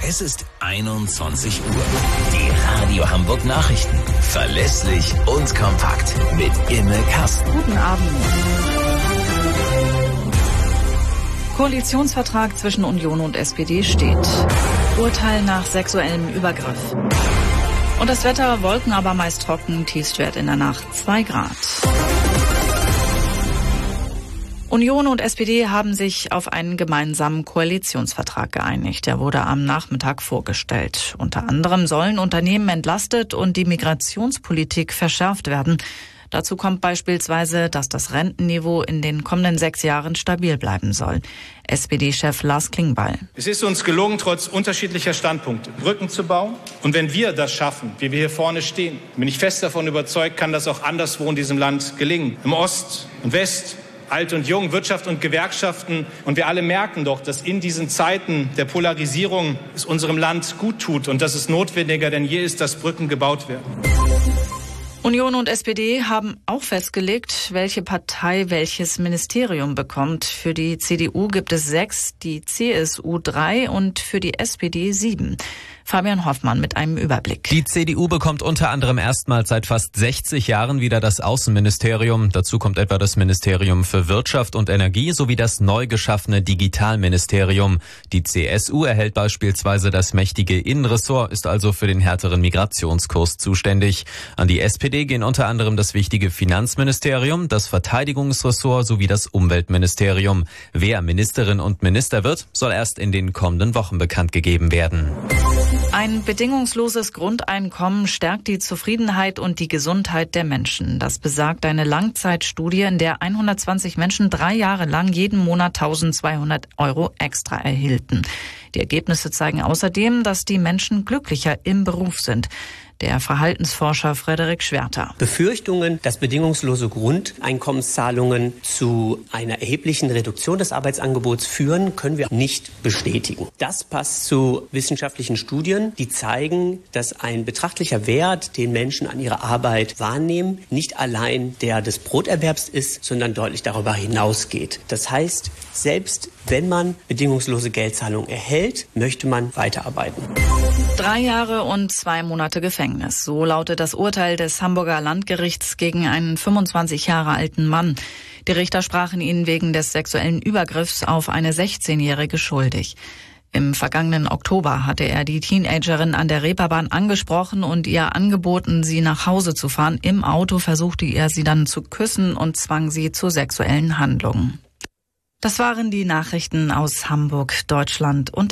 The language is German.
Es ist 21 Uhr. Die Radio Hamburg Nachrichten. Verlässlich und kompakt. Mit Imme Kasten. Guten Abend. Koalitionsvertrag zwischen Union und SPD steht. Urteil nach sexuellem Übergriff. Und das Wetter, Wolken, aber meist trocken, Tiefstwert in der Nacht 2 Grad. Union und SPD haben sich auf einen gemeinsamen Koalitionsvertrag geeinigt. Der wurde am Nachmittag vorgestellt. Unter anderem sollen Unternehmen entlastet und die Migrationspolitik verschärft werden. Dazu kommt beispielsweise, dass das Rentenniveau in den kommenden 6 Jahren stabil bleiben soll. SPD-Chef Lars Klingbeil. Es ist uns gelungen, trotz unterschiedlicher Standpunkte Brücken zu bauen. Und wenn wir das schaffen, wie wir hier vorne stehen, bin ich fest davon überzeugt, kann das auch anderswo in diesem Land gelingen. Im Ost und West, Alt und Jung, Wirtschaft und Gewerkschaften. Und wir alle merken doch, dass in diesen Zeiten der Polarisierung es unserem Land gut tut und dass es notwendiger denn je ist, dass Brücken gebaut werden. Union und SPD haben auch festgelegt, welche Partei welches Ministerium bekommt. Für die CDU gibt es 6, die CSU 3 und für die SPD 7. Fabian Hoffmann mit einem Überblick. Die CDU bekommt unter anderem erstmals seit fast 60 Jahren wieder das Außenministerium. Dazu kommt etwa das Ministerium für Wirtschaft und Energie sowie das neu geschaffene Digitalministerium. Die CSU erhält beispielsweise das mächtige Innenressort, ist also für den härteren Migrationskurs zuständig. An die SPD gehen unter anderem das wichtige Finanzministerium, das Verteidigungsressort sowie das Umweltministerium. Wer Ministerin und Minister wird, soll erst in den kommenden Wochen bekannt gegeben werden. Ein bedingungsloses Grundeinkommen stärkt die Zufriedenheit und die Gesundheit der Menschen. Das besagt eine Langzeitstudie, in der 120 Menschen 3 Jahre lang jeden Monat 1.200 € extra erhielten. Die Ergebnisse zeigen außerdem, dass die Menschen glücklicher im Beruf sind. Der Verhaltensforscher Frederik Schwerter. Befürchtungen, dass bedingungslose Grundeinkommenszahlungen zu einer erheblichen Reduktion des Arbeitsangebots führen, können wir nicht bestätigen. Das passt zu wissenschaftlichen Studien, die zeigen, dass ein betrachtlicher Wert, den Menschen an ihrer Arbeit wahrnehmen, nicht allein der des Broterwerbs ist, sondern deutlich darüber hinausgeht. Das heißt, selbst wenn man bedingungslose Geldzahlungen erhält, möchte man weiterarbeiten. 3 Jahre und 2 Monate Gefängnis. So lautet das Urteil des Hamburger Landgerichts gegen einen 25 Jahre alten Mann. Die Richter sprachen ihn wegen des sexuellen Übergriffs auf eine 16-Jährige schuldig. Im vergangenen Oktober hatte er die Teenagerin an der Reeperbahn angesprochen und ihr angeboten, sie nach Hause zu fahren. Im Auto versuchte er sie dann zu küssen und zwang sie zu sexuellen Handlungen. Das waren die Nachrichten aus Hamburg, Deutschland und